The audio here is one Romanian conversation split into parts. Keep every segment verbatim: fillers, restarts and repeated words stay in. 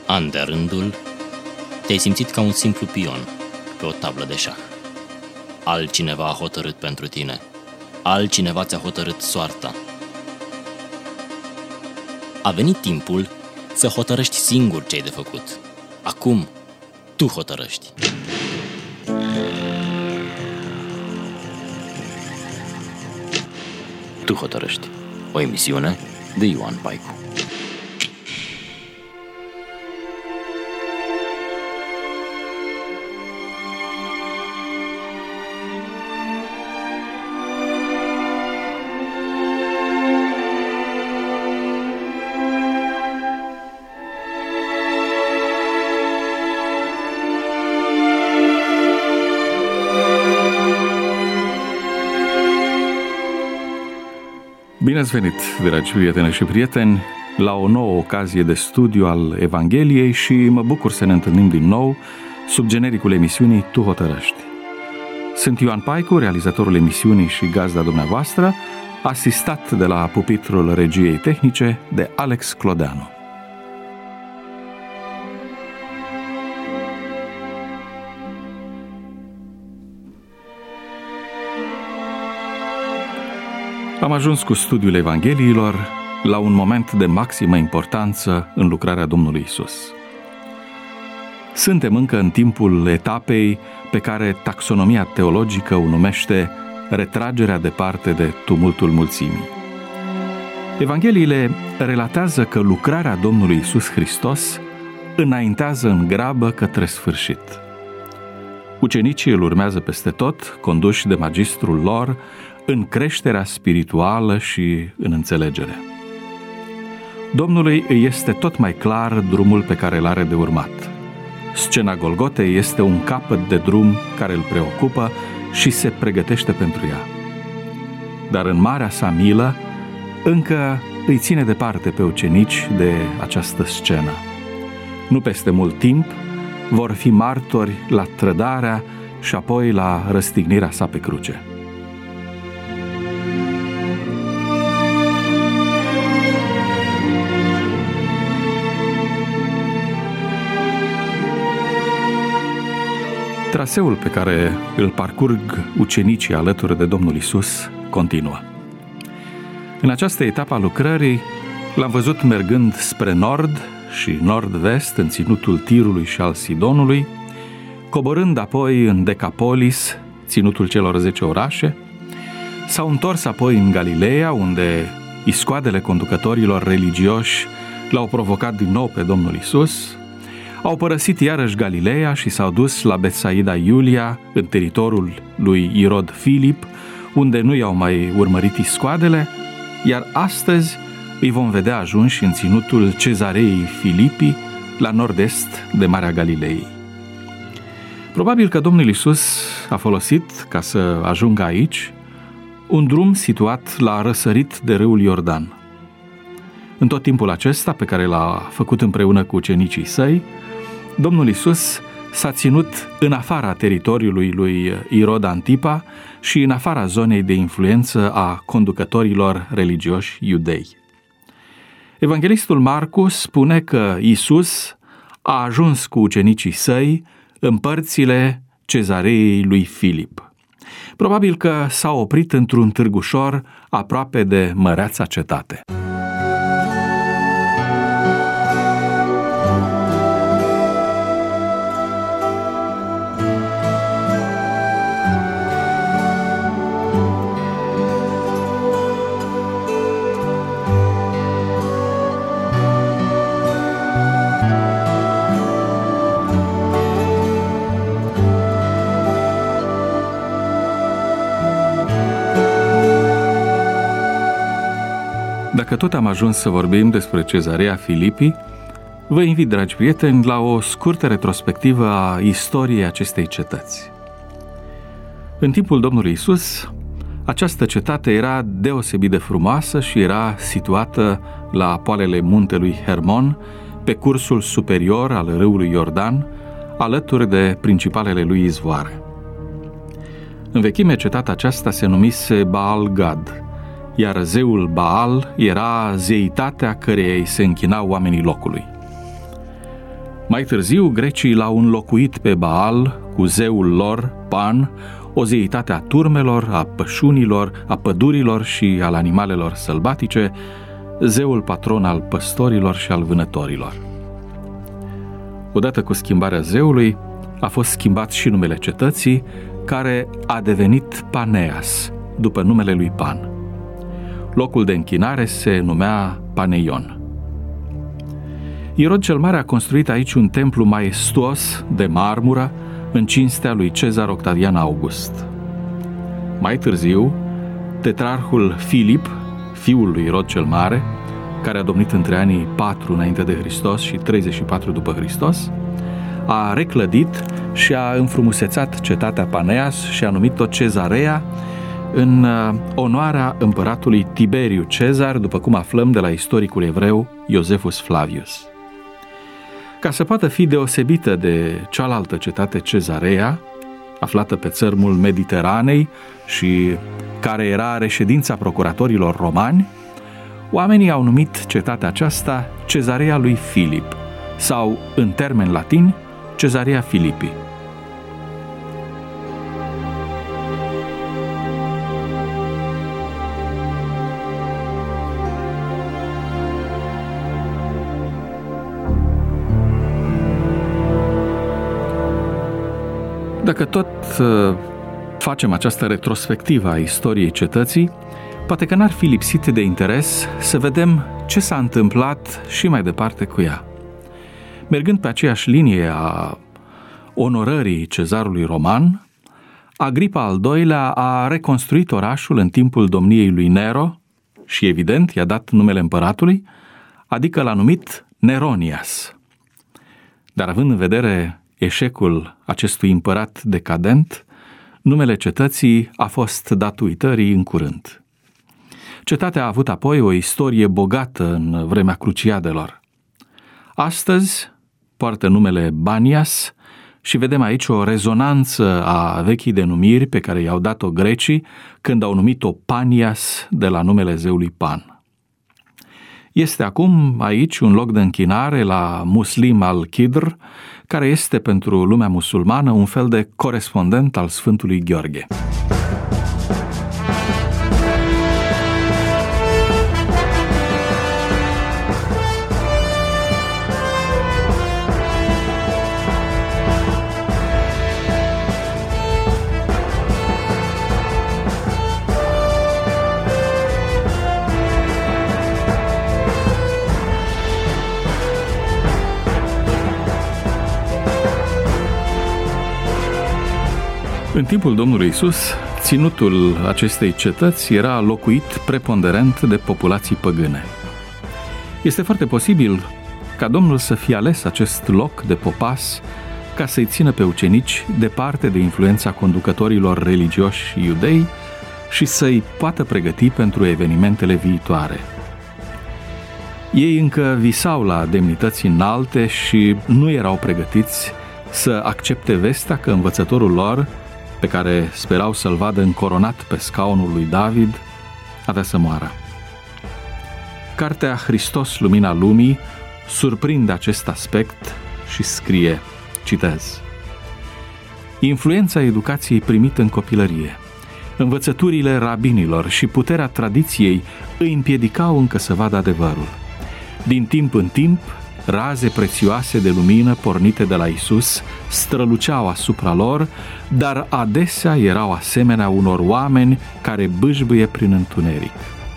An de rândul, te-ai simțit ca un simplu pion pe o tablă de șah. Altcineva a hotărât pentru tine. Altcineva ți-a hotărât soarta. A venit timpul să hotărăști singur ce ai de făcut. Acum, tu hotărăști. Tu hotărăști. O emisiune de Ioan Paicu. Bine ați venit, dragi prieteni și prieteni, la o nouă ocazie de studiu al Evangheliei și mă bucur să ne întâlnim din nou sub genericul emisiunii Tu hotărăști. Sunt Ioan Paicu, realizatorul emisiunii și gazda dumneavoastră, asistat de la pupitrul regiei tehnice de Alex Clodeanu. Am ajuns cu studiul Evangheliilor la un moment de maximă importanță în lucrarea Domnului Isus. Suntem încă în timpul etapei pe care taxonomia teologică o numește retragerea departe de tumultul mulțimii. Evangheliile relatează că lucrarea Domnului Isus Hristos înaintează în grabă către sfârșit. Ucenicii îl urmează peste tot, conduși de magistrul lor, în creșterea spirituală și în înțelegere. Domnului îi este tot mai clar drumul pe care îl are de urmat. Scena Golgotei este un capăt de drum care îl preocupă și se pregătește pentru ea. Dar în marea sa milă, încă îi ține departe pe ucenici de această scenă. Nu peste mult timp vor fi martori la trădarea și apoi la răstignirea sa pe cruce. Traseul pe care îl parcurg ucenicii alături de Domnul Isus continuă. În această etapă a lucrării l-am văzut mergând spre nord și nord-vest în ținutul Tirului și al Sidonului, coborând apoi în Decapolis, ținutul celor zece orașe, s-au întors apoi în Galileea, unde iscoadele conducătorilor religioși l-au provocat din nou pe Domnul Isus. Au părăsit iarăși Galileea și s-au dus la Betsaida Iulia, în teritoriul lui Irod Filip, unde nu i-au mai urmărit iscoadele, iar astăzi îi vom vedea ajunși în ținutul Cezareei Filipii, la nord-est de Marea Galilei. Probabil că Domnul Iisus a folosit, ca să ajungă aici, un drum situat la răsărit de râul Iordan. În tot timpul acesta, pe care l-a făcut împreună cu ucenicii săi, Domnul Iisus s-a ținut în afara teritoriului lui Irod Antipa și în afara zonei de influență a conducătorilor religioși iudei. Evanghelistul Marcu spune că Iisus a ajuns cu ucenicii săi în părțile Cezareei lui Filip. Probabil că s-a oprit într-un târgușor aproape de măreața cetate. Dacă tot am ajuns să vorbim despre Cezarea Filipii, vă invit, dragi prieteni, la o scurtă retrospectivă a istoriei acestei cetăți. În timpul Domnului Isus, această cetate era deosebit de frumoasă și era situată la poalele muntelui Hermon, pe cursul superior al râului Iordan, alături de principalele lui izvoare. În vechime, cetatea aceasta se numise Baal Gad, iar zeul Baal era zeitatea căreia îi se închinau oamenii locului. Mai târziu, grecii l-au înlocuit pe Baal cu zeul lor, Pan, o zeitate a turmelor, a pășunilor, a pădurilor și al animalelor sălbatice, zeul patron al păstorilor și al vânătorilor. Odată cu schimbarea zeului, a fost schimbat și numele cetății, care a devenit Paneas, după numele lui Pan. Locul de închinare se numea Paneion. Irod cel Mare a construit aici un templu maestuos de marmură în cinstea lui Cezar Octavian August. Mai târziu, tetrarhul Filip, fiul lui Irod cel Mare, care a domnit între anii patru înainte de Hristos și treizeci și patru după Hristos, a reclădit și a înfrumusețat cetatea Paneas și a numit-o Cezarea în onoarea împăratului Tiberiu Cezar, după cum aflăm de la istoricul evreu Iosefus Flavius. Ca să poată fi deosebită de cealaltă cetate Cezarea, aflată pe țărmul Mediteranei și care era reședința procuratorilor romani, oamenii au numit cetatea aceasta Cezarea lui Filip sau, în termeni latini, Cezarea Philippi. Dacă tot uh, facem această retrospectivă a istoriei cetății, poate că n-ar fi lipsit de interes să vedem ce s-a întâmplat și mai departe cu ea. Mergând pe aceeași linie a onorării cezarului roman, Agripa al doilea a reconstruit orașul în timpul domniei lui Nero și, evident, i-a dat numele împăratului, adică l-a numit Neronias. Dar având în vedere eșecul acestui împărat decadent, numele cetății a fost dat uitării în curând. Cetatea a avut apoi o istorie bogată în vremea cruciadelor. Astăzi poartă numele Banias și vedem aici o rezonanță a vechii denumiri pe care i-au dat-o grecii când au numit-o Panias de la numele zeului Pan. Este acum aici un loc de închinare la Muslim al-Khidr, care este pentru lumea musulmană un fel de corespondent al Sfântului Gheorghe. În timpul Domnului Iisus, ținutul acestei cetăți era locuit preponderent de populații păgâne. Este foarte posibil ca Domnul să fie ales acest loc de popas ca să-i țină pe ucenici departe de influența conducătorilor religioși iudei și să-i poată pregăti pentru evenimentele viitoare. Ei încă visau la demnități înalte și nu erau pregătiți să accepte vestea că învățătorul lor, pe care sperau să-l vadă încoronat pe scaunul lui David, avea să moară. Cartea Hristos, Lumina Lumii surprinde acest aspect și scrie, citez: influența educației primite în copilărie, învățăturile rabinilor și puterea tradiției îi împiedicau încă să vadă adevărul. Din timp în timp, raze prețioase de lumină pornite de la Isus străluceau asupra lor, dar adesea erau asemenea unor oameni care bâșbâie prin întuneric.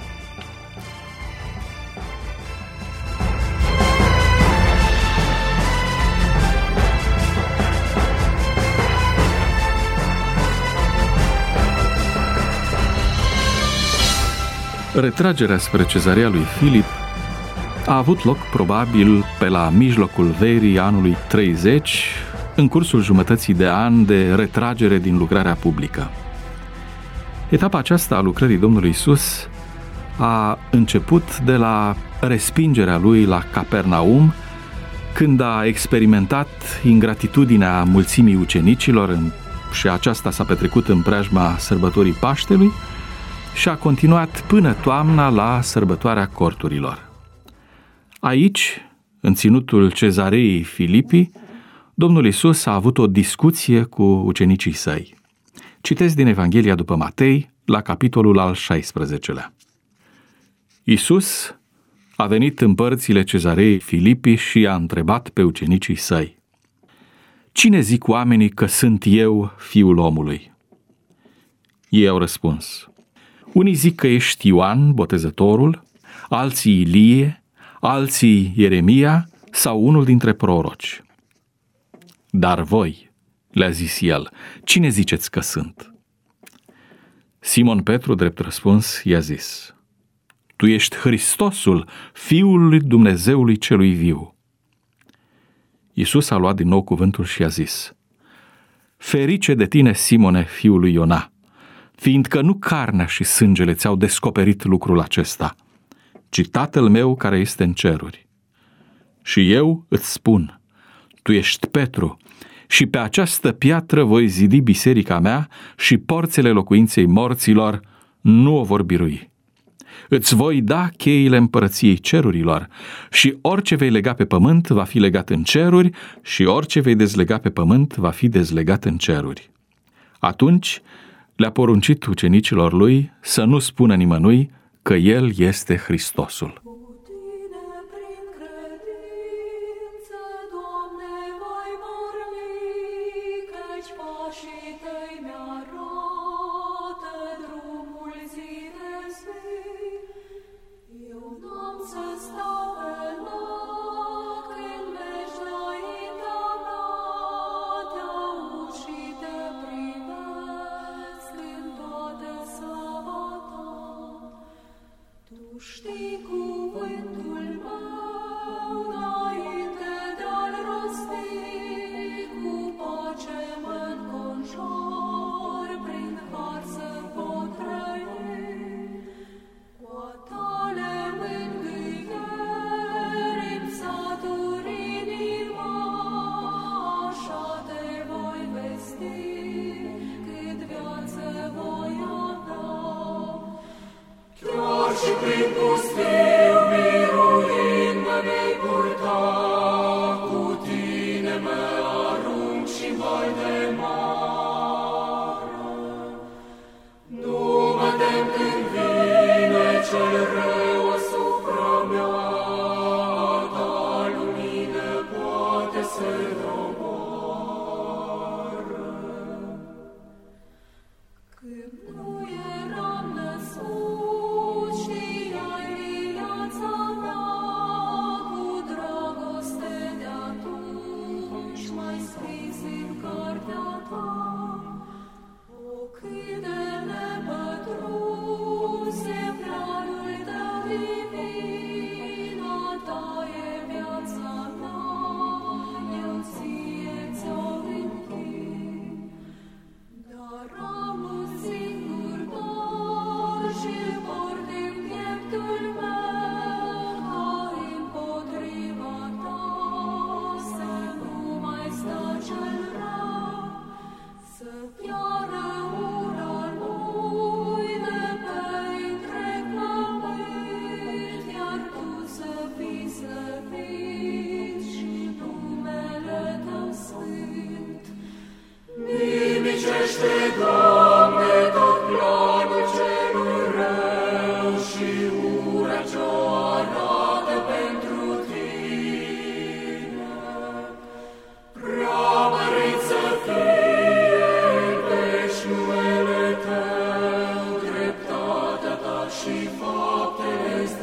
Retragerea spre Cezarea lui Filip a avut loc probabil pe la mijlocul verii anului treizeci, în cursul jumătății de an de retragere din lucrarea publică. Etapa aceasta a lucrării Domnului Iisus a început de la respingerea lui la Capernaum, când a experimentat ingratitudinea mulțimii ucenicilor și aceasta s-a petrecut în preajma sărbătorii Paștelui și a continuat până toamna la sărbătoarea corturilor. Aici, în ținutul Cezarei Filipii, Domnul Iisus a avut o discuție cu ucenicii săi. Citesc din Evanghelia după Matei, la capitolul al șaisprezecelea. Iisus a venit în părțile Cezarei Filipii și a întrebat pe ucenicii săi: Cine zic oamenii că sunt eu, Fiul omului? Ei au răspuns: unii zic că ești Ioan Botezătorul, alții Ilie, alții Ieremia sau unul dintre proroci. Dar voi, le-a zis el, cine ziceți că sunt? Simon Petru, drept răspuns, i-a zis: Tu ești Hristosul, Fiul lui Dumnezeului celui viu. Iisus a luat din nou cuvântul și a zis: Ferice de tine, Simone, fiul lui Iona, fiindcă nu carnea și sângele ți-au descoperit lucrul acesta, ci Tatăl meu care este în ceruri. Și eu îți spun, tu ești Petru, și pe această piatră voi zidi biserica mea și porțile locuinței morților nu o vor birui. Îți voi da cheile împărăției cerurilor și orice vei lega pe pământ va fi legat în ceruri și orice vei dezlega pe pământ va fi dezlegat în ceruri. Atunci le-a poruncit ucenicilor lui să nu spună nimănui că el este Hristosul. Știi cuvântul meu înainte de-al rosti, cu pace mă înconjor, prin har să pot trăi. Cu a tale mângâieri-mi satur inima, așa te voi vesti, cât viață voi avea. Chiar și prin pustiu biruind mă vei purta, cu tine mă arunc și val de mare. Nu mă tem când vine cel rău asupra mea, a ta lumină poate să-l doboară. Când nu eram născut, știai viața mea, cu dragoste de atunci m-ai scris în cartea ta. O, cât de nepătruns e planul tău divin, a ta e viața mea, eu ție ți-o închin. Dar am un singur dor și-l port în pieptul meu, ca împotriva ta să nu mai sta cel rău, să piară ura lui de pe întreg pământ, iar tu să fii slăvit și numele tău sfânt. Nimicește, Doamne, tot planul celui rău și ura ce-o arată pentru tine. Prea mărit să fie în veci numele tău, dreptatea ta și faptele-s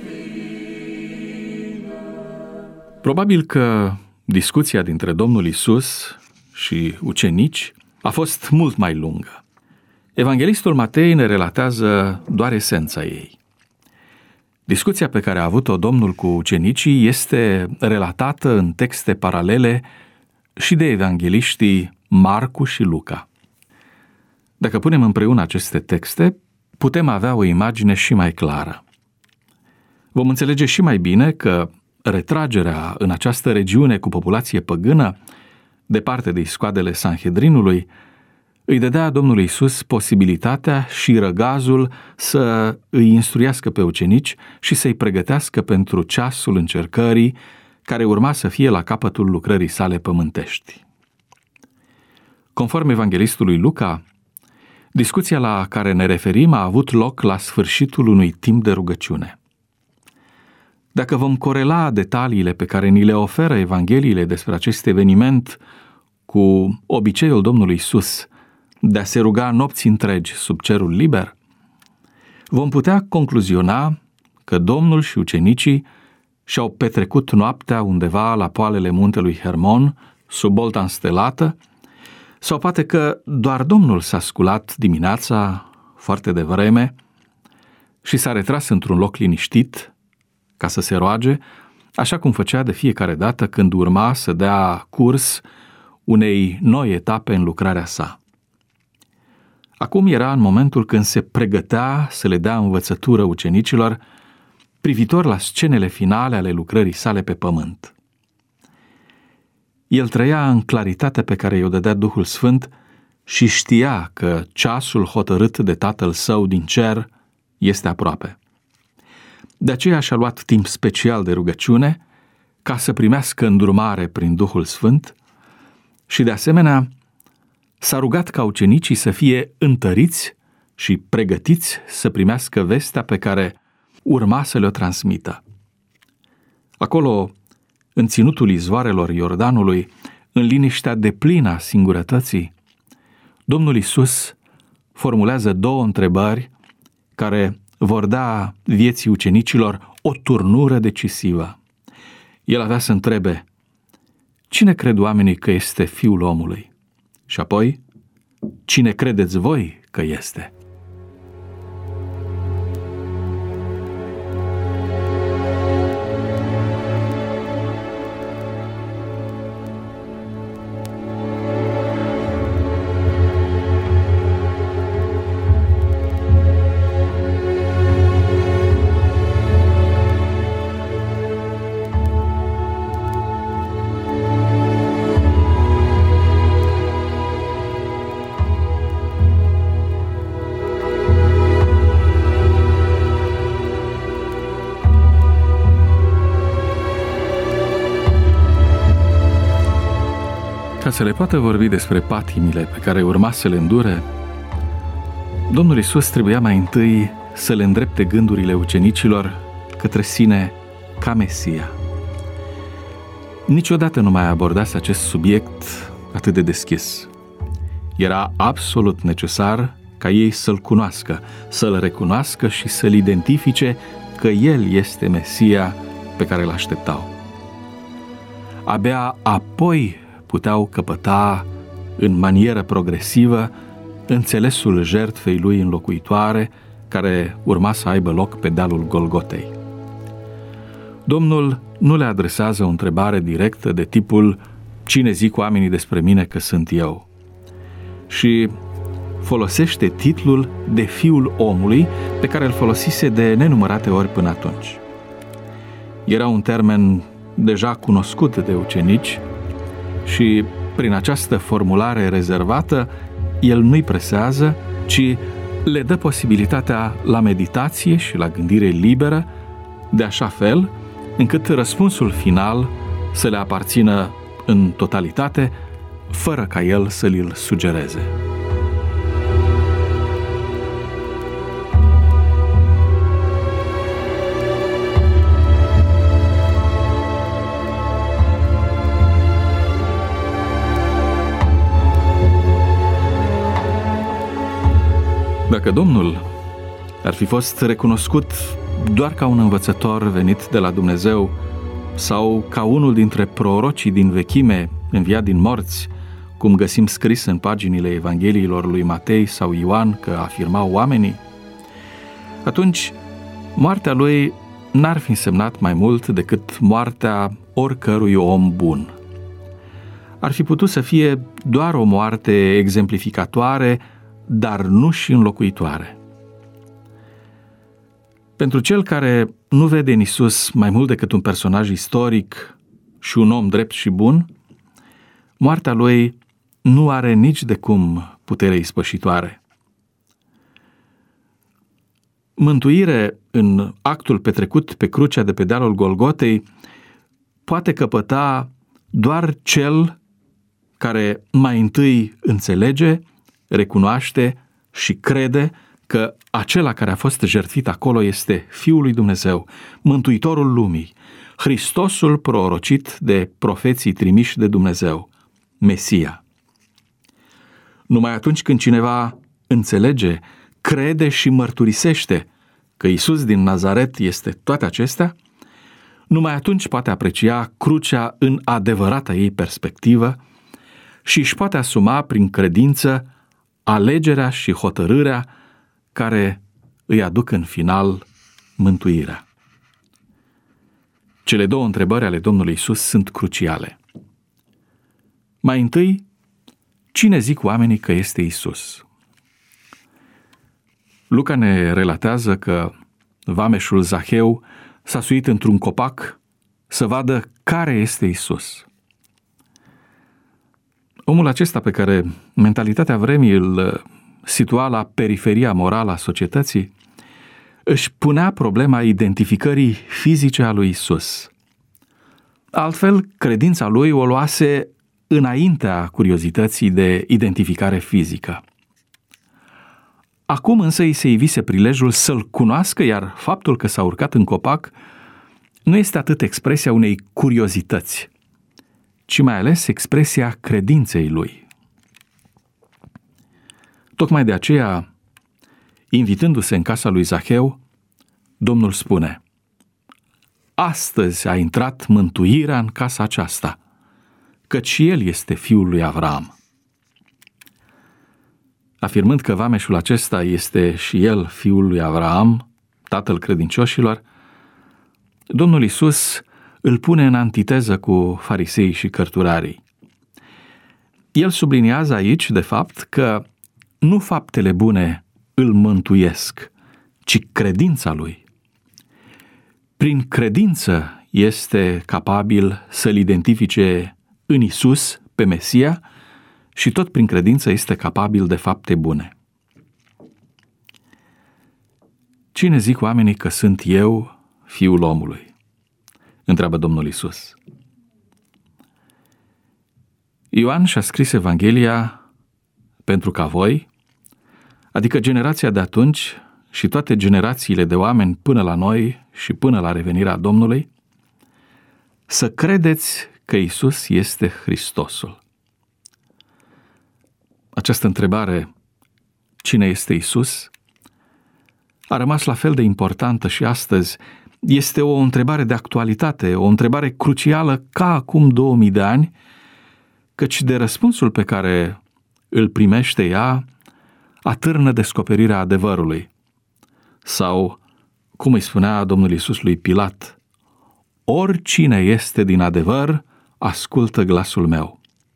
divine. Probabil că discuția dintre Domnul Iisus și ucenici a fost mult mai lungă. Evanghelistul Matei ne relatează doar esența ei. Discuția pe care a avut-o Domnul cu ucenicii este relatată în texte paralele și de evangheliștii Marcu și Luca. Dacă punem împreună aceste texte, putem avea o imagine și mai clară. Vom înțelege și mai bine că retragerea în această regiune cu populație păgână, departe de iscoadele Sanhedrinului, îi dădea Domnului Iisus posibilitatea și răgazul să îi instruiască pe ucenici și să-i pregătească pentru ceasul încercării care urma să fie la capătul lucrării sale pământești. Conform evanghelistului Luca, discuția la care ne referim a avut loc la sfârșitul unui timp de rugăciune. Dacă vom corela detaliile pe care ni le oferă evangheliile despre acest eveniment cu obiceiul Domnului Iisus de a se ruga nopți întregi sub cerul liber, vom putea concluziona că Domnul și ucenicii și-au petrecut noaptea undeva la poalele muntelui Hermon, sub bolta înstelată, sau poate că doar Domnul s-a sculat dimineața foarte devreme și s-a retras într-un loc liniștit ca să se roage, așa cum făcea de fiecare dată când urma să dea curs unei noi etape în lucrarea sa. Acum era în momentul când se pregătea să le dea învățătură ucenicilor privitor la scenele finale ale lucrării sale pe pământ. El trăia în claritatea pe care i-o dădea Duhul Sfânt și știa că ceasul hotărât de Tatăl Său din cer este aproape. De aceea și-a luat timp special de rugăciune ca să primească îndrumare prin Duhul Sfânt și de asemenea s-a rugat ca ucenicii să fie întăriți și pregătiți să primească vestea pe care urma să le-o transmită. Acolo, în ținutul izvoarelor Iordanului, în liniștea deplină a singurătății, Domnul Iisus formulează două întrebări care vor da vieții ucenicilor o turnură decisivă. El avea să întrebe: cine cred oamenii că este Fiul omului? Și apoi, cine credeți voi că este? Ca să le poată vorbi despre patimile pe care urma să le îndure, Domnul Iisus trebuia mai întâi să le îndrepte gândurile ucenicilor către sine ca Mesia. Niciodată nu mai abordase acest subiect atât de deschis. Era absolut necesar ca ei să-L cunoască, să-L recunoască și să-L identifice că El este Mesia pe care Îl așteptau. Abia apoi puteau căpăta în manieră progresivă înțelesul jertfei lui înlocuitoare care urma să aibă loc pe dealul Golgotei. Domnul nu le adresează o întrebare directă de tipul: cine zic oamenii despre mine că sunt eu? Și folosește titlul de Fiul omului pe care îl folosise de nenumărate ori până atunci. Era un termen deja cunoscut de ucenici și prin această formulare rezervată, el nu-i presează, ci le dă posibilitatea la meditație și la gândire liberă, de așa fel încât răspunsul final să le aparțină în totalitate, fără ca el să li-l sugereze. Dacă Domnul ar fi fost recunoscut doar ca un învățător venit de la Dumnezeu sau ca unul dintre prorocii din vechime înviat din morți, cum găsim scris în paginile Evangheliilor lui Matei sau Ioan că afirmau oamenii, atunci moartea lui n-ar fi însemnat mai mult decât moartea oricărui om bun. Ar fi putut să fie doar o moarte exemplificatoare, dar nu și înlocuitoare. Pentru cel care nu vede în Iisus mai mult decât un personaj istoric și un om drept și bun, moartea lui nu are nici de cum putere ispășitoare. Mântuire în actul petrecut pe crucea de pe dealul Golgotei poate căpăta doar cel care mai întâi înțelege, recunoaște și crede că acela care a fost jertfit acolo este Fiul lui Dumnezeu, Mântuitorul lumii, Hristosul prorocit de profeții trimiși de Dumnezeu, Mesia. Numai atunci când cineva înțelege, crede și mărturisește că Iisus din Nazaret este toate acestea, numai atunci poate aprecia crucea în adevărata ei perspectivă și își poate asuma prin credință alegerea și hotărârea care îi aduc în final mântuirea. Cele două întrebări ale Domnului Iisus sunt cruciale. Mai întâi, cine zic oamenii că este Iisus? Luca ne relatează că vameșul Zaheu s-a suit într-un copac să vadă care este Iisus. Omul acesta pe care mentalitatea vremii îl situa la periferia morală a societății, își punea problema identificării fizice a lui Iisus. Altfel, credința lui o luase înaintea curiozității de identificare fizică. Acum însă îi se ivise prilejul să-l cunoască, iar faptul că s-a urcat în copac nu este atât expresia unei curiozități, ci mai ales expresia credinței lui. Tocmai de aceea, invitându-se în casa lui Zaheu, Domnul spune: astăzi a intrat mântuirea în casa aceasta, căci și el este fiul lui Avram. Afirmând că vameșul acesta este și el fiul lui Avram, tatăl credincioșilor, Domnul Iisus îl pune în antiteză cu fariseii și cărturarii. El subliniază aici, de fapt, că nu faptele bune îl mântuiesc, ci credința lui. Prin credință este capabil să-l identifice în Iisus pe Mesia și tot prin credință este capabil de fapte bune. Cine zic oamenii că sunt eu, Fiul omului? Întreabă Domnul Iisus. Ioan și-a scris Evanghelia pentru ca voi, adică generația de atunci și toate generațiile de oameni până la noi și până la revenirea Domnului, să credeți că Iisus este Hristosul. Această întrebare, cine este Iisus, a rămas la fel de importantă și astăzi. Este o întrebare de actualitate, o întrebare crucială ca acum două mii de ani, căci de răspunsul pe care îl primește ea atârnă descoperirea adevărului. Sau, cum îi spunea Domnul Iisus lui Pilat, oricine este din adevăr, ascultă glasul meu.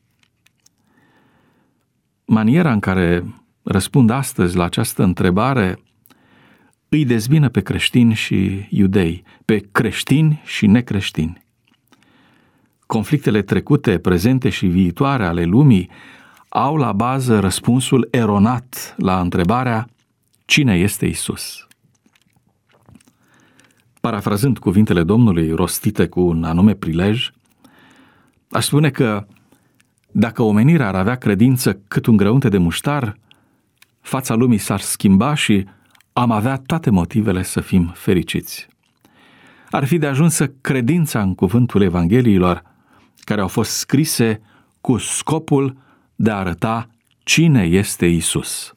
Maniera în care răspund astăzi la această întrebare îi dezbină pe creștini și iudei, pe creștini și necreștini. Conflictele trecute, prezente și viitoare ale lumii au la bază răspunsul eronat la întrebarea cine este Iisus. Parafrazând cuvintele Domnului rostite cu un anume prilej, aș spune că dacă omenirea ar avea credință cât un grăunte de muștar, fața lumii s-ar schimba și am avea toate motivele să fim fericiți. Ar fi de ajunsă credința în cuvântul Evangheliilor, care au fost scrise cu scopul de a arăta cine este Iisus.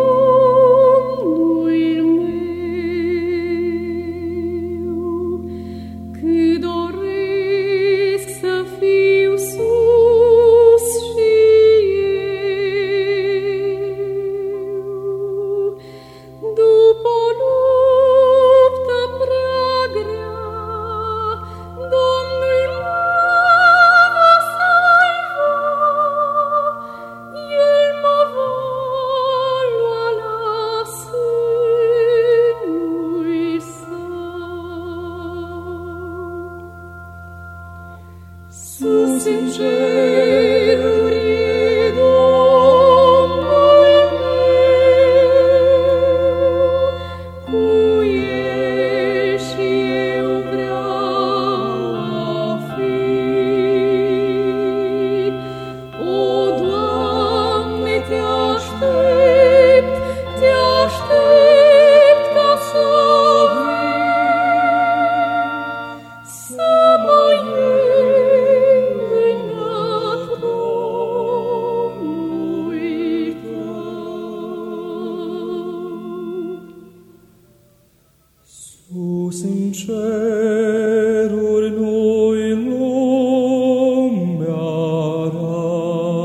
Meu Sus în ceruri nu-i lumea rea,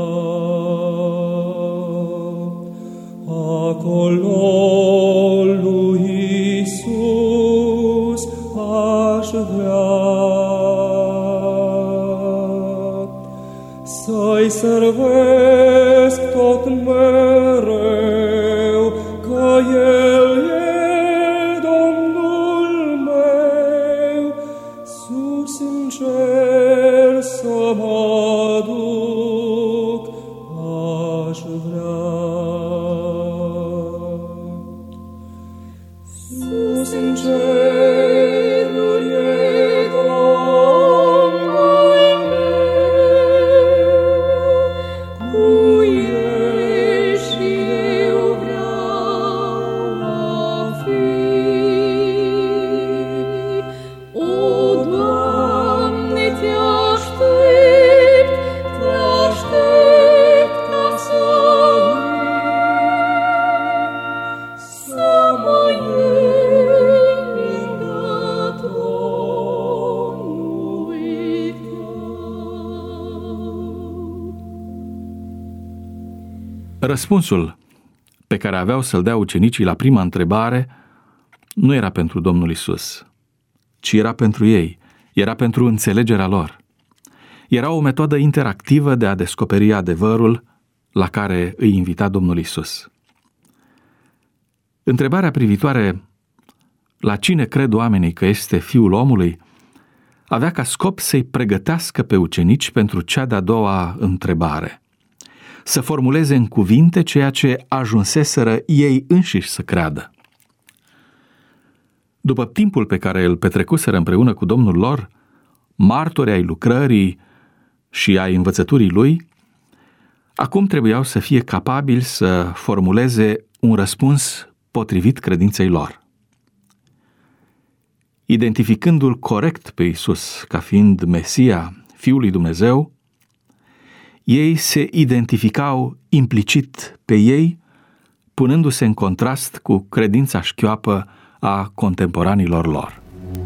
acolo lui Iisus aș vrea să-i servesc tot mereu, că El e Domnul meu, sus în cer să mă duc, aș vrea. Sus în ceruri e Domnul meu, cu El și eu vreau a fi. O, Doamne, Te aștept, Te aștept ca să vii, să mă iei lângă tronul Tău. Răspunsul pe care aveau să-l dea ucenicii la prima întrebare nu era pentru Domnul Isus, ci era pentru ei, era pentru înțelegerea lor. Era o metodă interactivă de a descoperi adevărul la care îi invita Domnul Isus. Întrebarea privitoare la cine cred oamenii că este Fiul omului avea ca scop să-i pregătească pe ucenici pentru cea de-a doua întrebare, să formuleze în cuvinte ceea ce ajunseseră ei înșiși să creadă. După timpul pe care îl petrecuseră împreună cu Domnul lor, martori ai lucrării și ai învățăturii lui, acum trebuiau să fie capabili să formuleze un răspuns potrivit credinței lor. Identificându-l corect pe Iisus ca fiind Mesia, Fiul lui Dumnezeu, ei se identificau implicit pe ei, punându-se în contrast cu credința șchioapă a contemporanilor lor.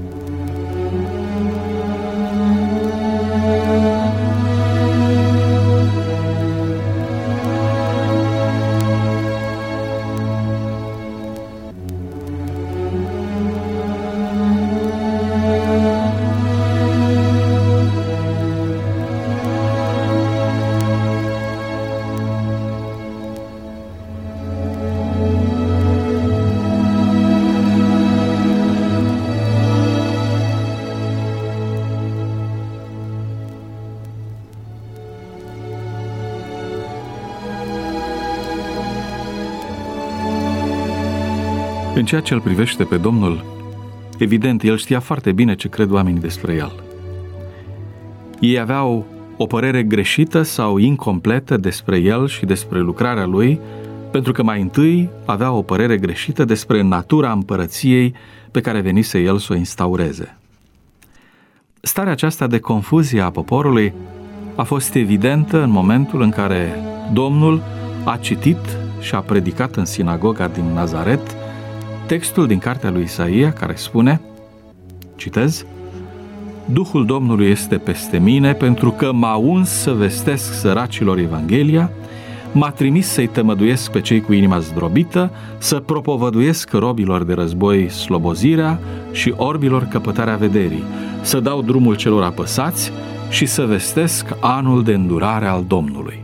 În ceea ce îl privește pe Domnul, evident, el știa foarte bine ce cred oamenii despre el. Ei aveau o părere greșită sau incompletă despre el și despre lucrarea lui, pentru că mai întâi avea o părere greșită despre natura împărăției pe care venise el să o instaureze. Starea aceasta de confuzie a poporului a fost evidentă în momentul în care Domnul a citit și a predicat în sinagoga din Nazaret textul din cartea lui Isaia care spune, citez, Duhul Domnului este peste mine pentru că m-a uns să vestesc săracilor Evanghelia, m-a trimis să-i tămăduiesc pe cei cu inima zdrobită, să propovăduiesc robilor de război slobozirea și orbilor căpătarea vederii, să dau drumul celor apăsați și să vestesc anul de îndurare al Domnului.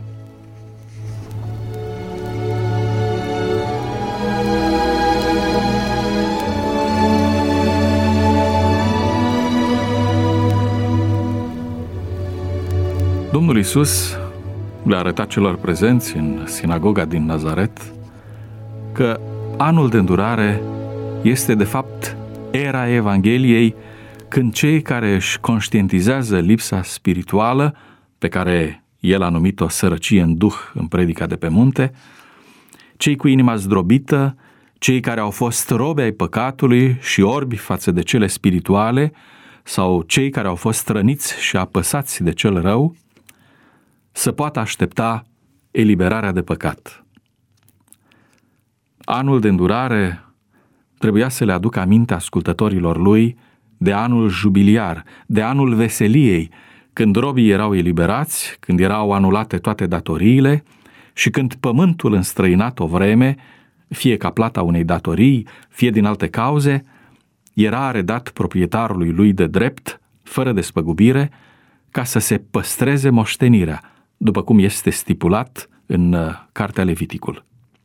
Domnul Iisus le-a arătat celor prezenți în sinagoga din Nazaret că anul de îndurare este de fapt era Evangheliei, când cei care își conștientizează lipsa spirituală, pe care el a numit-o sărăcie în duh în predica de pe munte, cei cu inima zdrobită, cei care au fost robi ai păcatului și orbi față de cele spirituale, sau cei care au fost răniți și apăsați de cel rău, să poată aștepta eliberarea de păcat. Anul de îndurare trebuia să le aducă aminte ascultătorilor lui de anul jubiliar, de anul veseliei, când robii erau eliberați, când erau anulate toate datoriile și când pământul înstrăinat o vreme, fie ca plata unei datorii, fie din alte cauze, era redat proprietarului lui de drept, fără despăgubire, ca să se păstreze moștenirea, după cum este stipulat în Cartea Leviticul.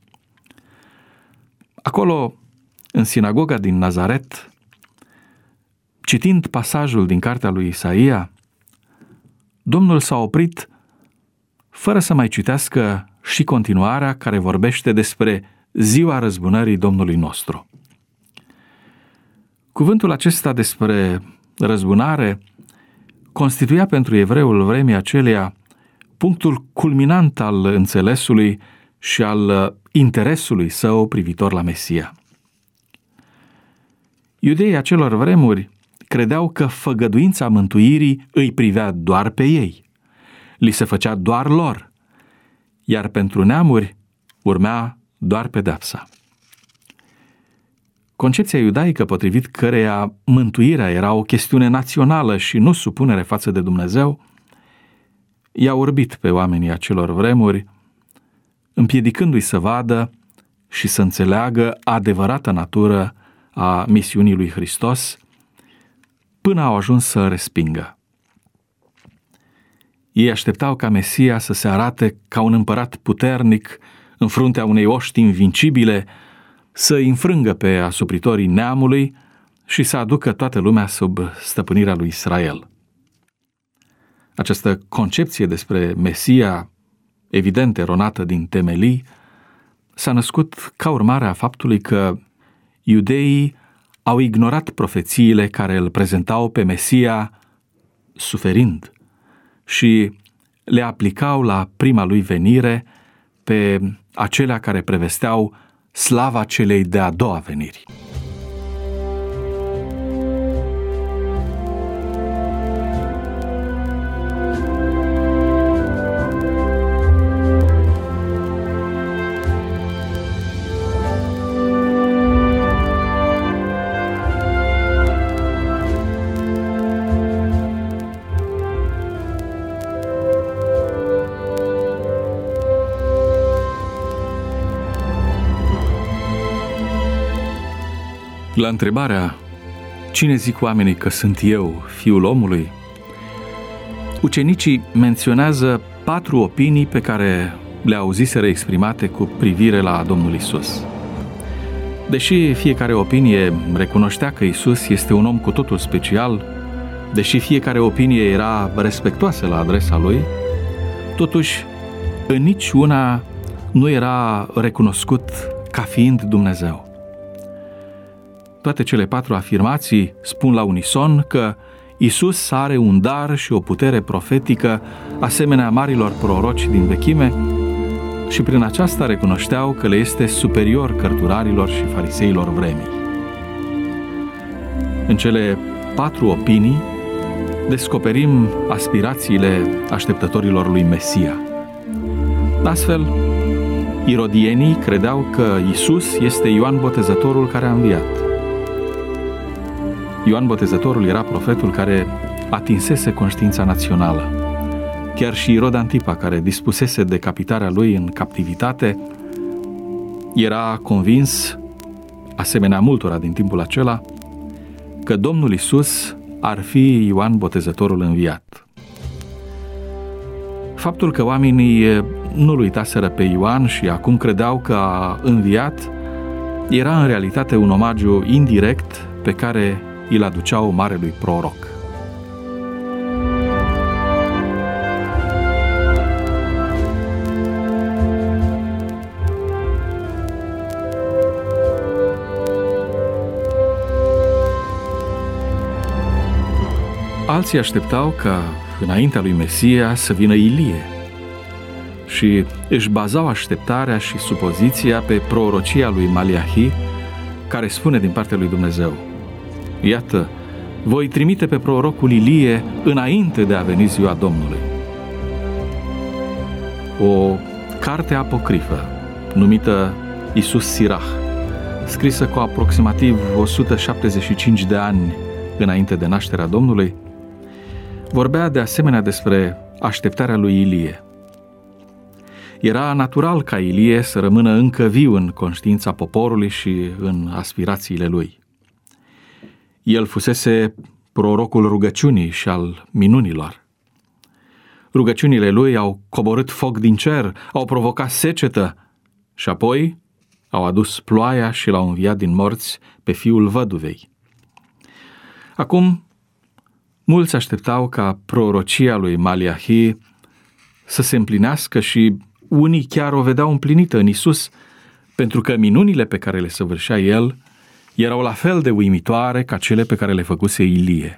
Acolo, în sinagoga din Nazaret, citind pasajul din cartea lui Isaia, Domnul s-a oprit fără să mai citească și continuarea care vorbește despre ziua răzbunării Domnului nostru. Cuvântul acesta despre răzbunare constituia pentru evreul vremii aceleia punctul culminant al înțelesului și al interesului său privitor la Mesia. Iudeii acelor vremuri credeau că făgăduința mântuirii îi privea doar pe ei, li se făcea doar lor, iar pentru neamuri urmea doar pedeapsa. Concepția iudaică, potrivit căreia mântuirea era o chestiune națională și nu supunere față de Dumnezeu, i-a orbit pe oamenii acelor vremuri, împiedicându-i să vadă și să înțeleagă adevărata natură a misiunii lui Hristos, până au ajuns să respingă. Ei așteptau ca Mesia să se arate ca un împărat puternic în fruntea unei oști invincibile, să înfrângă pe asupritorii neamului și să aducă toată lumea sub stăpânirea lui Israel. Această concepție despre Mesia, evident eronată din temelii, s-a născut ca urmare a faptului că iudeii au ignorat profețiile care îl prezentau pe Mesia suferind și le aplicau la prima lui venire pe acelea care prevesteau slava celei de-a doua veniri. La întrebarea, cine zic oamenii că sunt eu, Fiul omului, ucenicii menționează patru opinii pe care le auziseră exprimate cu privire la Domnul Isus. Deși fiecare opinie recunoștea că Isus este un om cu totul special, deși fiecare opinie era respectoasă la adresa lui, totuși în niciuna nu era recunoscut ca fiind Dumnezeu. Toate cele patru afirmații spun la unison că Isus are un dar și o putere profetică asemenea marilor proroci din vechime și prin aceasta recunoșteau că le este superior cărturarilor și fariseilor vremii. În cele patru opinii descoperim aspirațiile așteptătorilor lui Mesia. Astfel, irodienii credeau că Isus este Ioan Botezătorul care a înviat. Ioan Botezătorul era profetul care atinsese conștiința națională. Chiar și Irod Antipa, care dispusese decapitarea lui în captivitate, era convins, asemenea multora din timpul acela, că Domnul Isus ar fi Ioan Botezătorul înviat. Faptul că oamenii nu-l uitaseră pe Ioan și acum credeau că a înviat era în realitate un omagiu indirect pe care îl aduceau marelui proroc. Alții așteptau ca înaintea lui Mesia să vină Ilie și își bazau așteptarea și supoziția pe prorocia lui Maliahi, care spune din partea lui Dumnezeu: iată, voi trimite pe prorocul Ilie înainte de a veni ziua Domnului. O carte apocrifă numită Isus Sirach scrisă cu aproximativ o sută șaptezeci și cinci de ani înainte de nașterea Domnului, vorbea de asemenea despre așteptarea lui Ilie. Era natural ca Ilie să rămână încă viu în conștiința poporului și în aspirațiile lui. El fusese prorocul rugăciunii și al minunilor. Rugăciunile lui au coborât foc din cer, au provocat secetă și apoi au adus ploaia și l-au înviat din morți pe fiul văduvei. Acum, mulți așteptau ca prorocia lui Maliahi să se împlinească și unii chiar o vedeau împlinită în Isus, pentru că minunile pe care le săvârșea el erau la fel de uimitoare ca cele pe care le făcuse Ilie.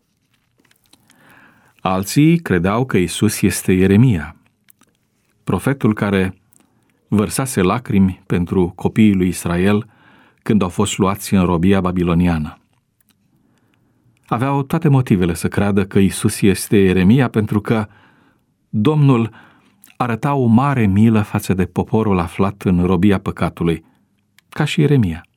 Alții credeau că Isus este Ieremia, profetul care vărsase lacrimi pentru copiii lui Israel când au fost luați în robia babiloniană. Aveau toate motivele să creadă că Isus este Ieremia, pentru că Domnul arăta o mare milă față de poporul aflat în robia păcatului, ca și Ieremia.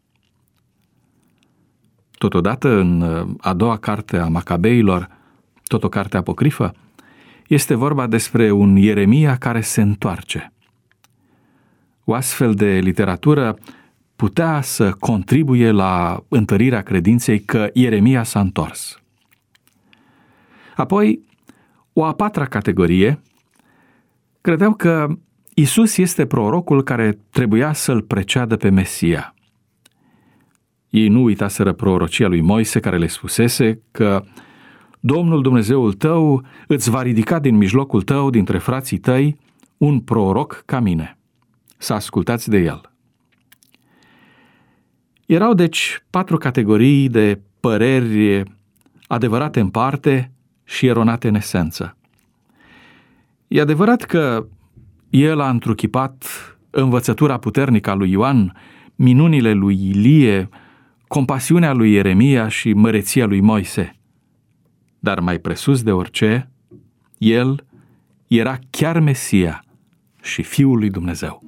Totodată, în a doua carte a Macabeilor, tot o carte apocrifă, este vorba despre un Ieremia care se întoarce. O astfel de literatură putea să contribuie la întărirea credinței că Ieremia s-a întors. Apoi, o a patra categorie credeau că Isus este prorocul care trebuia să-l preceadă pe Mesia. Ei nu uitaseră prorocia lui Moise, care le spusese că Domnul Dumnezeul tău îți va ridica din mijlocul tău, dintre frații tăi, un proroc ca mine. Să ascultați de el. Erau deci patru categorii de păreri adevărate în parte și eronate în esență. E adevărat că el a întruchipat învățătura puternică a lui Ioan, minunile lui Ilie, compasiunea lui Ieremia și măreția lui Moise. Dar mai presus de orice, el era chiar Mesia și Fiul lui Dumnezeu.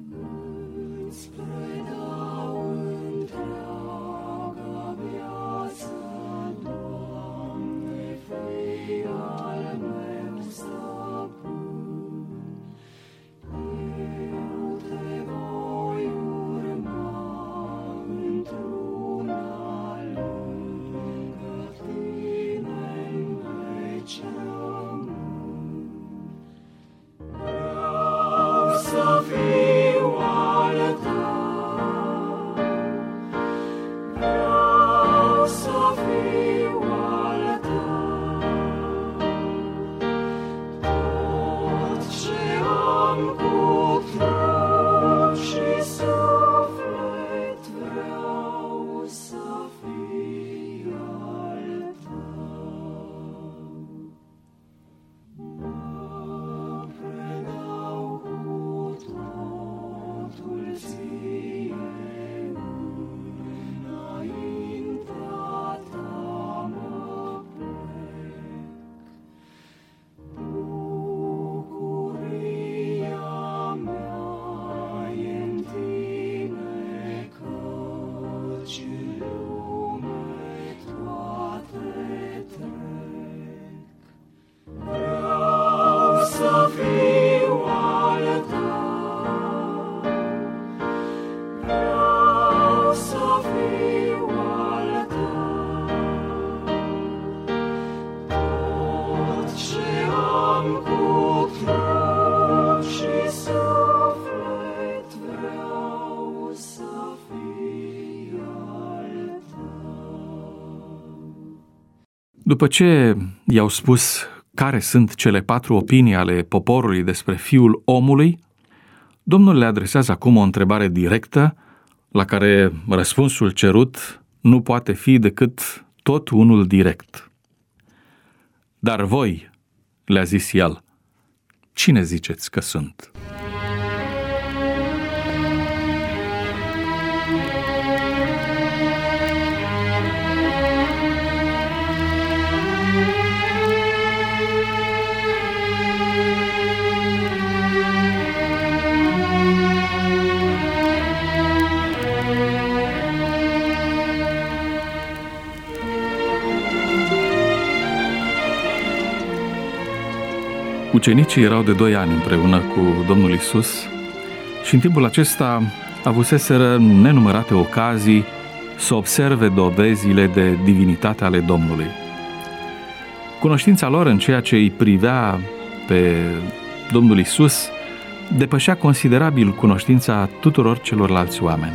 După ce i-au spus care sunt cele patru opinii ale poporului despre Fiul omului, Domnul le adresează acum o întrebare directă, la care răspunsul cerut nu poate fi decât tot unul direct. Dar voi, le-a zis el, cine ziceți că sunt? Ucenicii erau de doi ani împreună cu Domnul Isus și în timpul acesta avuseseră nenumărate ocazii să observe dovezile de divinitate ale Domnului. Cunoștința lor în ceea ce îi privea pe Domnul Isus depășea considerabil cunoștința tuturor celorlalți oameni.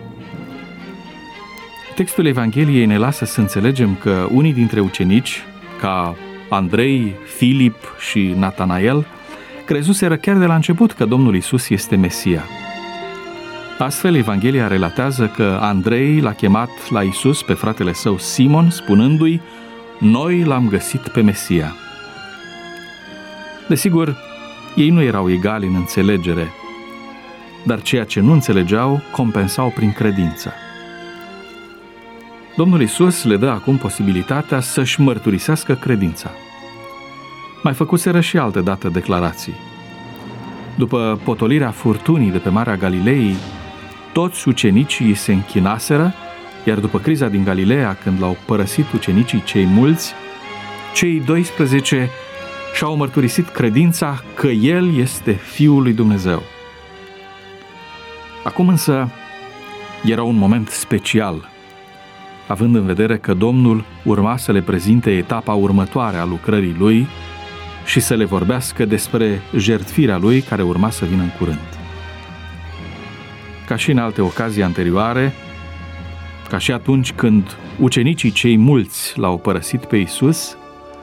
Textul Evangheliei ne lasă să înțelegem că unii dintre ucenici, ca Andrei, Filip și Natanael, crezuseră chiar de la început că Domnul Isus este Mesia. Astfel, Evanghelia relatează că Andrei l-a chemat la Isus pe fratele său Simon, spunându-i: "Noi l-am găsit pe Mesia." Desigur, ei nu erau egali în înțelegere, dar ceea ce nu înțelegeau compensau prin credință. Domnul Isus le dă acum posibilitatea să-și mărturisească credința. Mai făcuseră și altă dată declarații. După potolirea furtunii de pe Marea Galilei, toți ucenicii se închinaseră, iar după criza din Galileea, când l-au părăsit ucenicii cei mulți, cei doisprezece și-au mărturisit credința că El este Fiul lui Dumnezeu. Acum însă era un moment special, având în vedere că Domnul urma să le prezinte etapa următoare a lucrării Lui și să le vorbească despre jertfirea Lui care urma să vină în curând. Ca și în alte ocazii anterioare, ca și atunci când ucenicii cei mulți l-au părăsit pe Isus,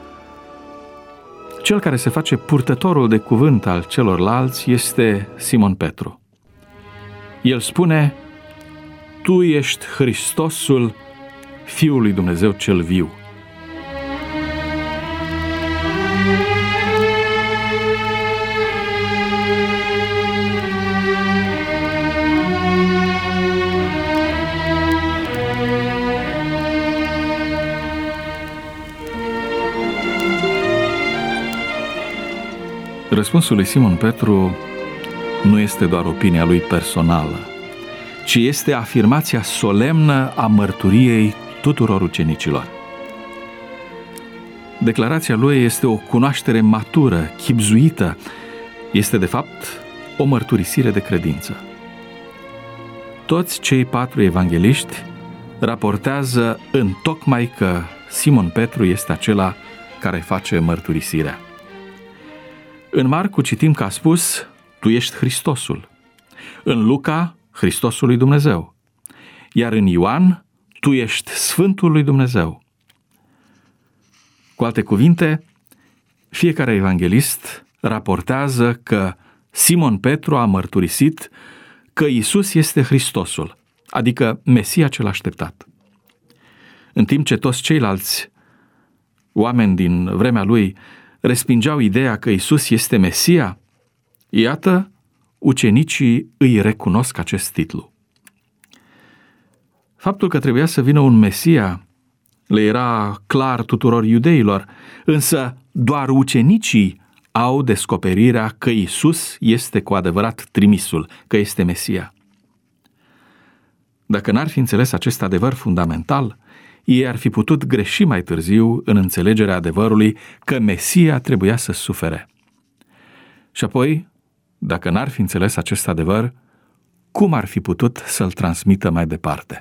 cel care se face purtătorul de cuvânt al celorlalți este Simon Petru. El spune: "Tu ești Hristosul, Fiul lui Dumnezeu cel viu." Răspunsul lui Simon Petru nu este doar opinia lui personală, ci este afirmația solemnă a mărturiei tuturor ucenicilor. Declarația lui este o cunoaștere matură, chibzuită, este de fapt o mărturisire de credință. Toți cei patru evangeliști raportează întocmai că Simon Petru este acela care face mărturisirea. În Marcu citim că a spus: "Tu ești Hristosul." În Luca: "Hristosul lui Dumnezeu." Iar în Ioan: "Tu ești Sfântul lui Dumnezeu." Cu alte cuvinte, fiecare evanghelist raportează că Simon Petru a mărturisit că Isus este Hristosul, adică Mesia cel așteptat. În timp ce toți ceilalți oameni din vremea lui respingeau ideea că Isus este Mesia, iată, ucenicii îi recunosc acest titlu. Faptul că trebuia să vină un Mesia le era clar tuturor iudeilor, însă doar ucenicii au descoperirea că Isus este cu adevărat trimisul, că este Mesia. Dacă n-ar fi înțeles acest adevăr fundamental, ei ar fi putut greși mai târziu în înțelegerea adevărului că Mesia trebuia să sufere. Și apoi, dacă n-ar fi înțeles acest adevăr, cum ar fi putut să-l transmită mai departe?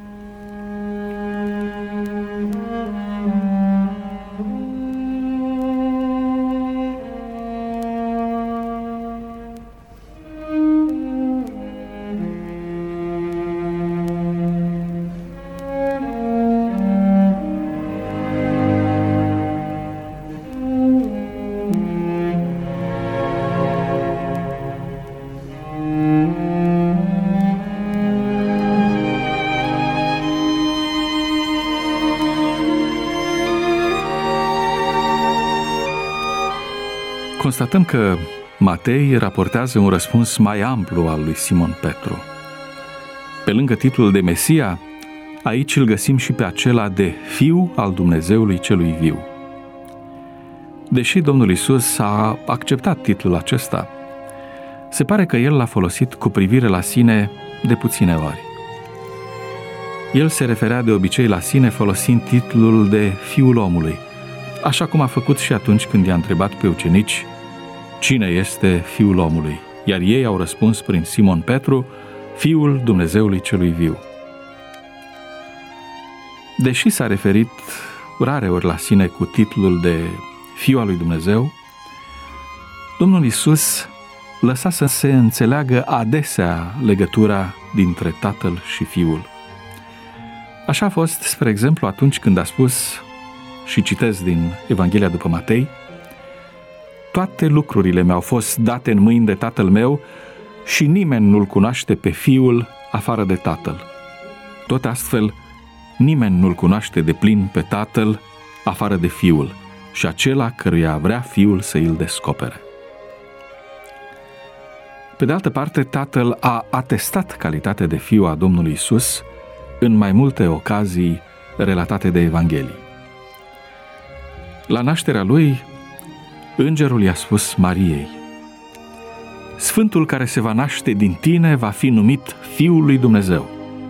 Constatăm că Matei raportează un răspuns mai amplu al lui Simon Petru. Pe lângă titlul de Mesia, aici îl găsim și pe acela de Fiu al Dumnezeului celui viu. Deși Domnul Isus a acceptat titlul acesta, se pare că El l-a folosit cu privire la sine de puține ori. El se referea de obicei la sine folosind titlul de Fiul omului, așa cum a făcut și atunci când i-a întrebat pe ucenici cine este Fiul omului? Iar ei au răspuns prin Simon Petru, Fiul Dumnezeului celui viu. Deși s-a referit rareori la sine cu titlul de Fiul al lui Dumnezeu, Domnul Iisus lăsa să se înțeleagă adesea legătura dintre Tatăl și Fiul. Așa a fost, spre exemplu, atunci când a spus, și citez din Evanghelia după Matei, toate lucrurile mi-au fost date în mâini de Tatăl meu și nimeni nu-L cunoaște pe Fiul afară de Tatăl. Tot astfel, nimeni nu-L cunoaște de plin pe Tatăl afară de Fiul și acela căruia vrea Fiul să îl descopere. Pe de altă parte, Tatăl a atestat calitatea de Fiu a Domnului Iisus în mai multe ocazii relatate de Evanghelii. La nașterea Lui, Îngerul i-a spus Mariei, Sfântul care se va naște din tine va fi numit Fiul lui Dumnezeu.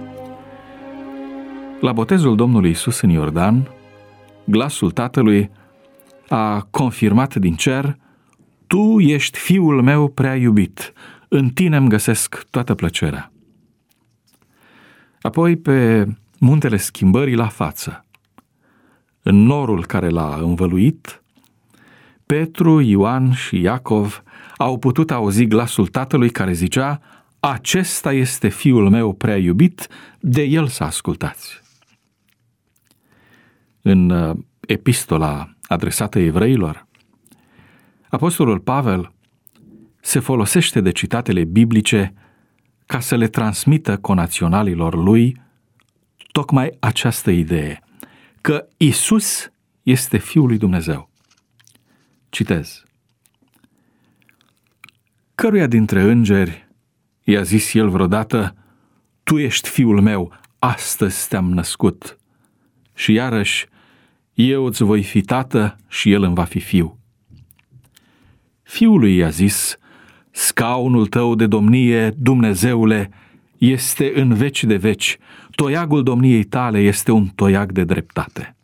La botezul Domnului Iisus în Iordan, glasul Tatălui a confirmat din cer, Tu ești Fiul meu prea iubit, în tine îmi găsesc toată plăcerea. Apoi, pe muntele schimbării la față, în norul care l-a învăluit, Petru, Ioan și Iacov au putut auzi glasul Tatălui care zicea, Acesta este Fiul meu prea iubit, de el să ascultați. În epistola adresată evreilor, Apostolul Pavel se folosește de citatele biblice ca să le transmită conaționalilor lui tocmai această idee, că Iisus este Fiul lui Dumnezeu. Citez. Căruia dintre îngeri i-a zis el vreodată, Tu ești Fiul meu, astăzi te-am născut. Și iarăși, eu îți voi fi tată și el îmi va fi fiu. Fiului i-a zis, Scaunul tău de domnie, Dumnezeule, este în veci de veci, toiagul domniei tale este un toiag de dreptate.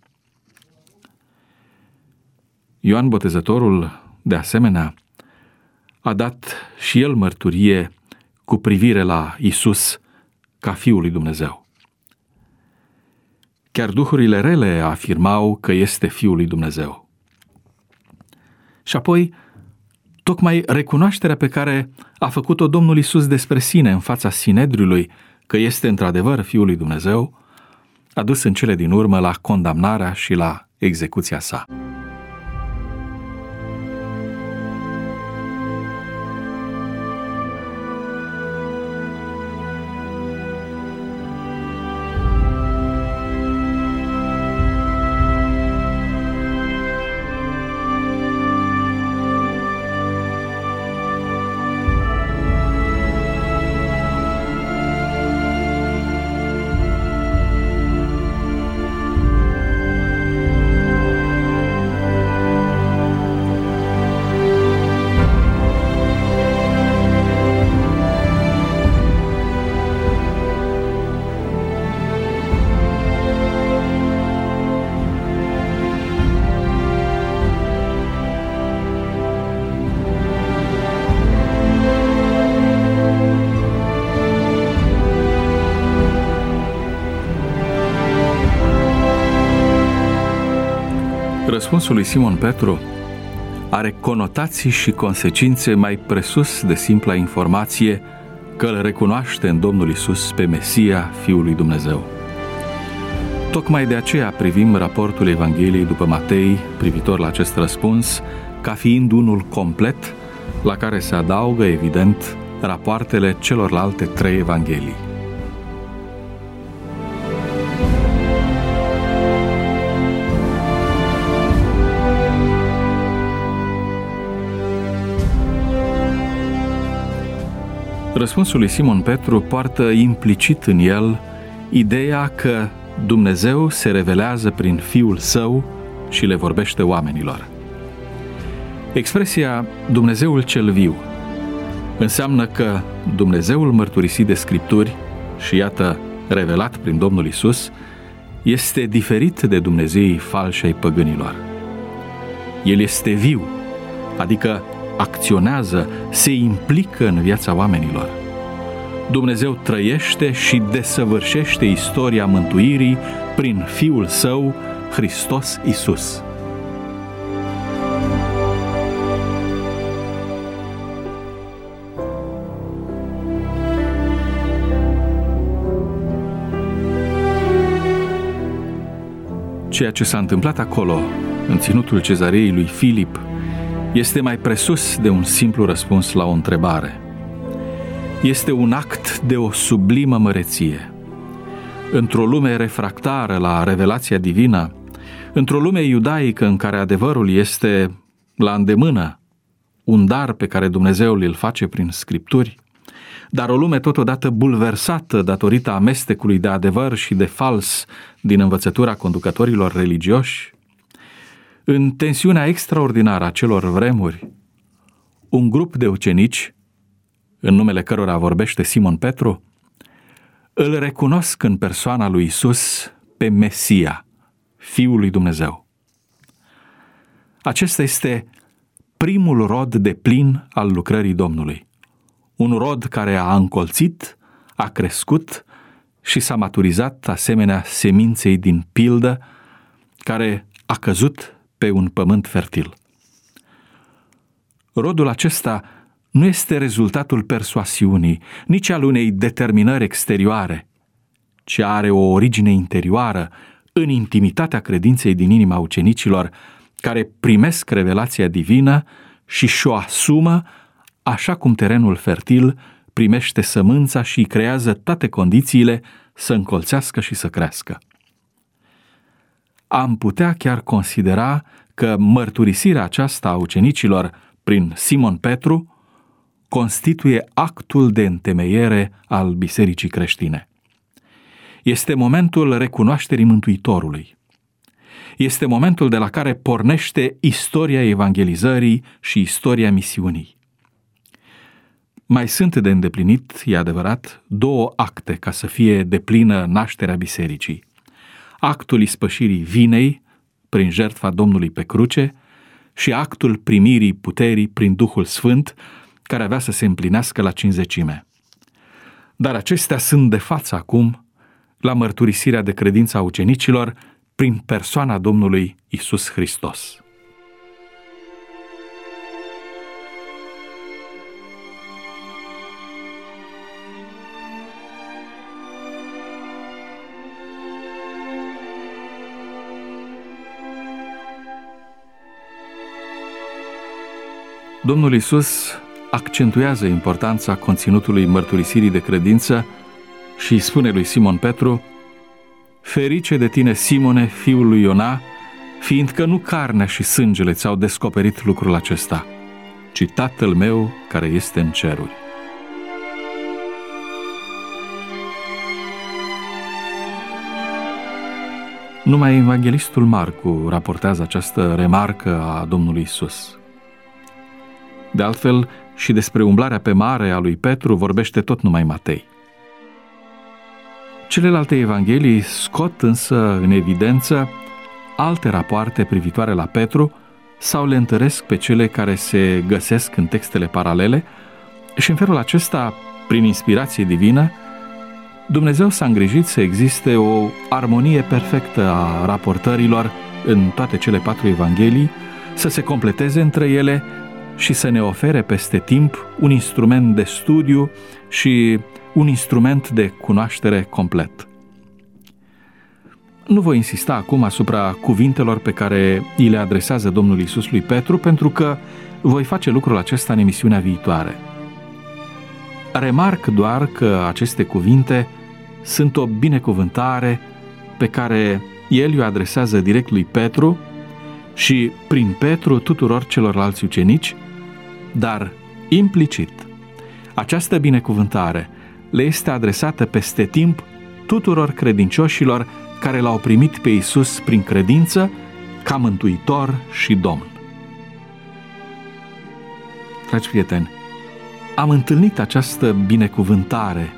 Ioan Botezătorul, de asemenea, a dat și el mărturie cu privire la Iisus ca Fiul lui Dumnezeu. Chiar duhurile rele afirmau că este Fiul lui Dumnezeu. Și apoi, tocmai recunoașterea pe care a făcut-o Domnul Iisus despre sine în fața Sinedriului, că este într-adevăr Fiul lui Dumnezeu, a dus în cele din urmă la condamnarea și la execuția sa. Răspunsul lui Simon Petru are conotații și consecințe mai presus de simpla informație că îl recunoaște în Domnul Iisus pe Mesia, Fiul lui Dumnezeu. Tocmai de aceea privim raportul Evangheliei după Matei privitor la acest răspuns ca fiind unul complet, la care se adaugă, evident, rapoartele celorlalte trei Evanghelii. Răspunsul lui Simon Petru poartă implicit în el ideea că Dumnezeu se revelează prin Fiul Său și le vorbește oamenilor. Expresia Dumnezeul cel viu înseamnă că Dumnezeul mărturisit de Scripturi și iată revelat prin Domnul Iisus este diferit de Dumnezeii falși ai păgânilor. El este viu, adică acționează, se implică în viața oamenilor. Dumnezeu trăiește și desăvârșește istoria mântuirii prin Fiul Său, Hristos Iisus. Ceea ce s-a întâmplat acolo, în ținutul cezarei lui Filip, este mai presus de un simplu răspuns la o întrebare. Este un act de o sublimă măreție. Într-o lume refractară la revelația divină, într-o lume iudaică în care adevărul este la îndemână, un dar pe care Dumnezeu îl face prin Scripturi, dar o lume totodată bulversată datorită amestecului de adevăr și de fals din învățătura conducătorilor religioși, în tensiunea extraordinară a celor vremuri, un grup de ucenici, în numele cărora vorbește Simon Petru, îl recunosc în persoana lui Iisus pe Mesia, Fiul lui Dumnezeu. Acesta este primul rod de plin al lucrării Domnului. Un rod care a încolțit, a crescut și s-a maturizat asemenea seminței din pildă, care a căzut pe un pământ fertil. Rodul acesta nu este rezultatul persoasiunii, nici al unei determinări exterioare, ci are o origine interioară în intimitatea credinței din inima ucenicilor, care primesc revelația divină și și-o asumă, așa cum terenul fertil primește sămânța și creează toate condițiile să încolțească și să crească. Am putea chiar considera că mărturisirea aceasta a ucenicilor prin Simon Petru constituie actul de întemeiere al bisericii creștine. Este momentul recunoașterii Mântuitorului. Este momentul de la care pornește istoria evangelizării și istoria misiunii. Mai sunt de îndeplinit, e adevărat, două acte ca să fie deplină nașterea bisericii. Actul ispășirii vinei prin jertfa Domnului pe cruce și actul primirii puterii prin Duhul Sfânt, care avea să se împlinească la cincizecime. Dar acestea sunt de față acum la mărturisirea de credință a ucenicilor prin persoana Domnului Iisus Hristos. Domnul Iisus accentuează importanța conținutului mărturisirii de credință și îi spune lui Simon Petru: ferice de tine, Simone, fiul lui Iona, fiindcă nu carnea și sângele ți-au descoperit lucrul acesta, ci Tatăl meu care este în ceruri. Numai evanghelistul Marcu raportează această remarcă a Domnului Iisus. De altfel, și despre umblarea pe mare a lui Petru vorbește tot numai Matei. Celelalte evanghelii scot însă în evidență alte rapoarte privitoare la Petru sau le întăresc pe cele care se găsesc în textele paralele și în felul acesta, prin inspirație divină, Dumnezeu s-a îngrijit să existe o armonie perfectă a raportărilor în toate cele patru evanghelii, să se completeze între ele și să ne ofere peste timp un instrument de studiu și un instrument de cunoaștere complet. Nu voi insista acum asupra cuvintelor pe care îi le adresează Domnul Iisus lui Petru, pentru că voi face lucrul acesta în emisiunea viitoare. Remarc doar că aceste cuvinte sunt o binecuvântare pe care el o adresează direct lui Petru și prin Petru tuturor celorlalți ucenici, dar implicit. Această binecuvântare le este adresată peste timp tuturor credincioșilor care l-au primit pe Iisus prin credință ca Mântuitor și Domn. Dragi prieteni, am întâlnit această binecuvântare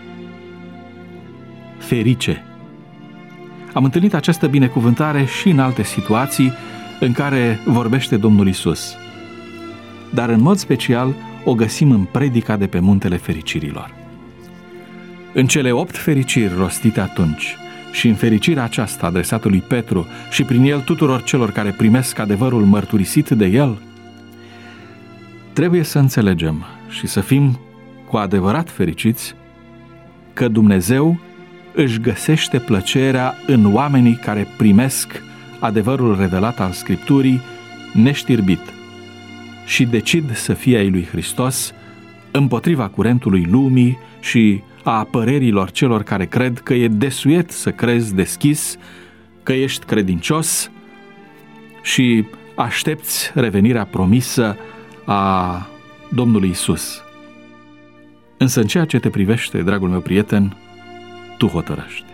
ferice. Am întâlnit această binecuvântare și în alte situații în care vorbește Domnul Iisus. dar în mod special o găsim în predica de pe Muntele Fericirilor. În cele opt fericiri rostite atunci și în fericirea aceasta adresată lui Petru și prin el tuturor celor care primesc adevărul mărturisit de el, trebuie să înțelegem și să fim cu adevărat fericiți că Dumnezeu își găsește plăcerea în oamenii care primesc adevărul revelat al Scripturii neștirbit și decid să fie ai lui Hristos împotriva curentului lumii și a părerilor celor care cred că e desuet să crezi deschis, că ești credincios și aștepți revenirea promisă a Domnului Isus. Însă în ceea ce te privește, dragul meu prieten, tu hotărăști.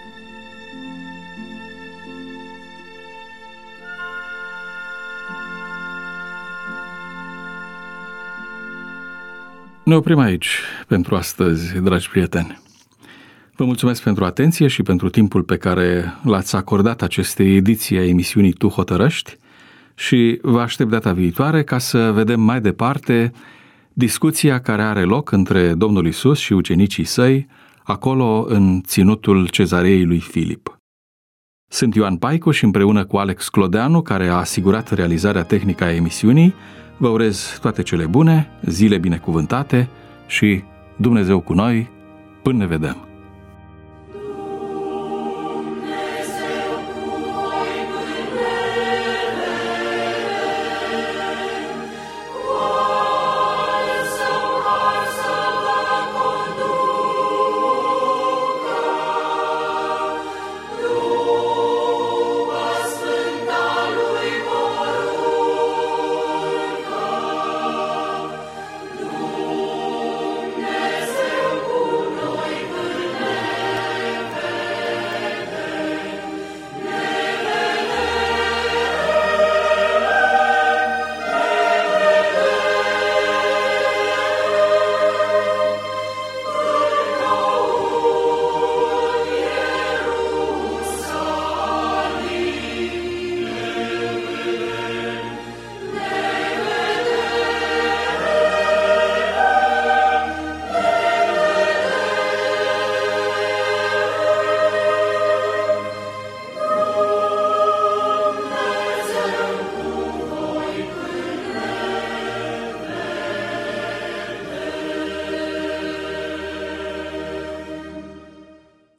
Ne oprim aici pentru astăzi, dragi prieteni. Vă mulțumesc pentru atenție și pentru timpul pe care l-ați acordat acestei ediții a emisiunii Tu Hotărăști și vă aștept data viitoare ca să vedem mai departe discuția care are loc între Domnul Iisus și ucenicii săi, acolo în ținutul Cezarei lui Filip. Sunt Ioan Paicu și împreună cu Alex Clodeanu, care a asigurat realizarea tehnică a emisiunii, vă urez toate cele bune, zile binecuvântate și Dumnezeu cu noi, până ne vedem!